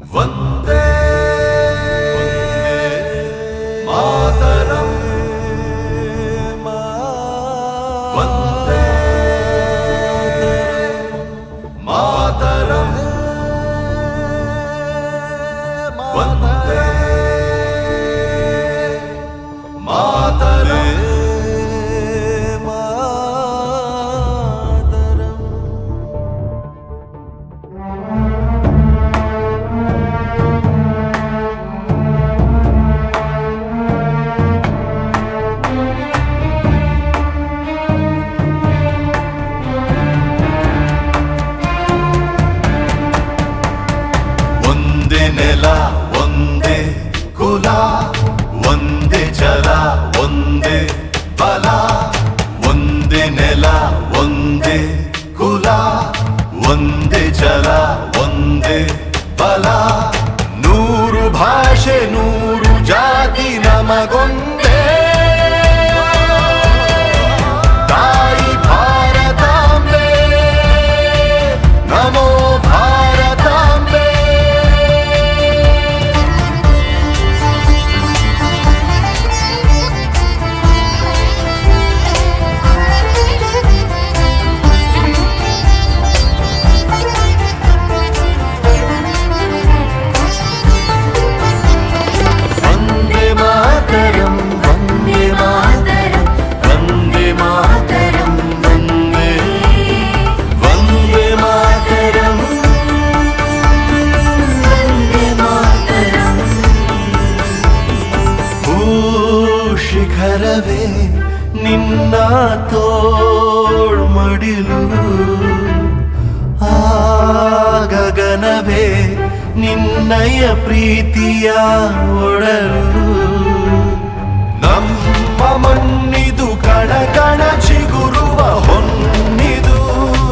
ವಂದೇ ಮಾತರಂ ವಂದೇ ಮಾತರಂ ವಂದೇ ಮಾತರಂ ನೆಲ ಒಂದೇ ಕುಲ ಒಂದೇ ಜಲ ಒಂದೇ ಬಲ ಒಂದೇ ನೆಲ ಒಂದೇ ಕುಲ ಒಂದೇ ಜಲ ಒಂದೇ ಬಲ ನೂರು ಭಾಷೆ ನೂರು ಜಾತಿ ನಮಗೊಂದೇ ತಾಯಿ ಭಾರತಾಂಬೆ ನಮೋ ಭಾರತಾಂಬೆ ಶಿಖರವೇ ನಿನ್ನ ತೋಳ್ಮಡಿಲು ಆ ಗಗನವೇ ನಿನ್ನಯ ಪ್ರೀತಿಯ ಒಡಲು ನಮ್ಮ ಮಣ್ಣಿದು ಕಣ ಕಣ ಚಿಗುರುವ ಹೊನ್ನಿದು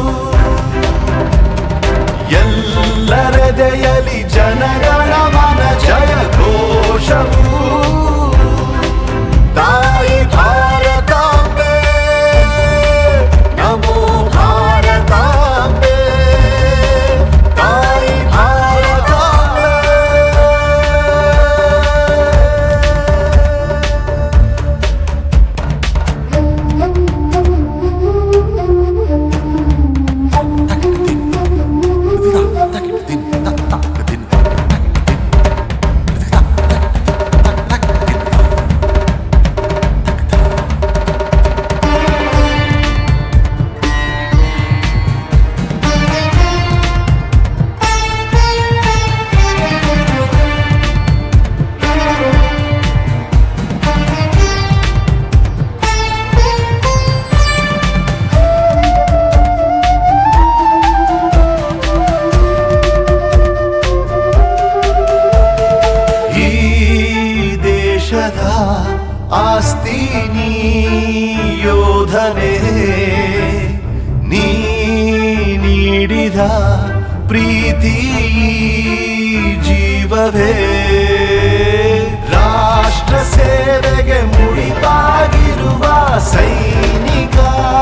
ಎಲ್ಲರೆದೆಯಲಿ ಜನಗಳ ಮನ ಜಯ ಘೋಷವು ತಾಯಿ ಭಾರತಾಂಬೆ ನಮೋ ಭಾರತಾಂಬೆ ತಾಯಿ ಭಾರತಾಂಬೆ ಆಸ್ತಿ ನೀ ಯೋಧನೆ ನೀ ನೀಡಿದ ಪ್ರೀತಿ ಜೀವವೇ ರಾಷ್ಟ್ರ ಸೇವೆಗೆ ಮುಡಿಪಾಗಿರುವ ಸೈನಿಕ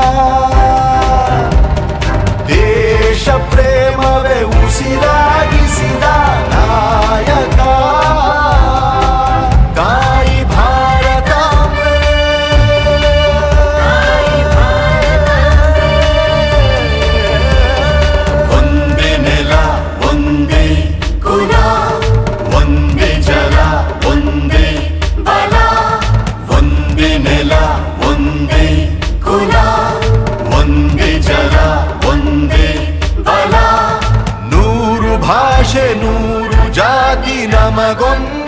ದೇಶ ಪ್ರೇಮವೇ ಉಸಿರಾಗಿಸಿದ ನಾಯಕ ಭಾಷೆ ನೂರು ಜಾತಿ ನಮಗೊಂದು